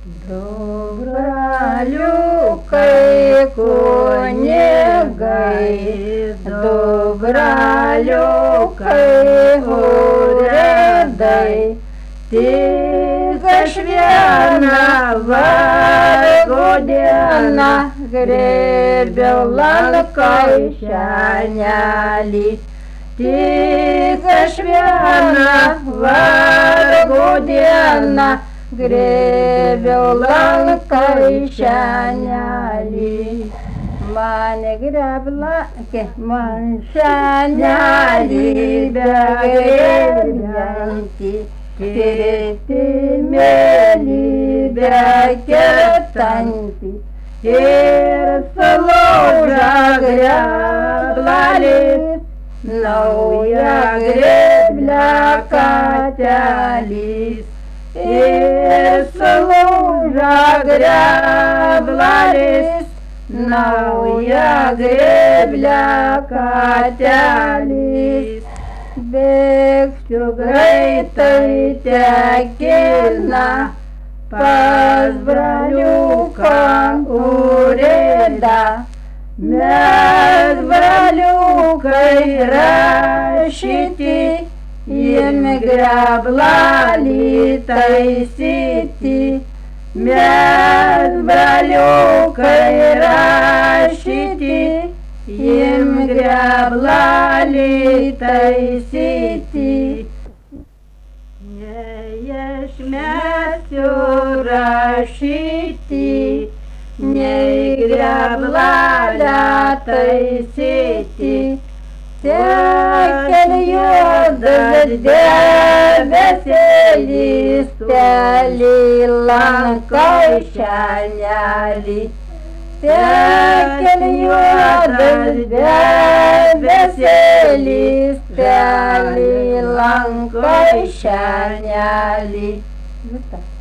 Dobraliukai kunigai, dobraliukai urėdai, tik aš vieną vargo dieną grėbiau lankai šianelį. Tik aš vieną vargo dieną grėbiau lankai šianelį. Mane greblakė, man šianelį begrėbianti, kirtimėlį bekertanti, ir sulauža greblalis, nauja grėblė katelis. Ir sulauža greblalis, nauja grėblė katelis. Bėgsiu greitai tekina pas braliuką urėdą. Mes braliukai rašyti, imi greblalį taisyti. Mes braliukai rašyti, imi greblalį taisyti. Nei aš mesiu rašyti, nei greblalę taisyti. Tekel juodas debesėlis, pelį lankai šianelį. Tekel juodas debesėlis, pelį lankai šianelį.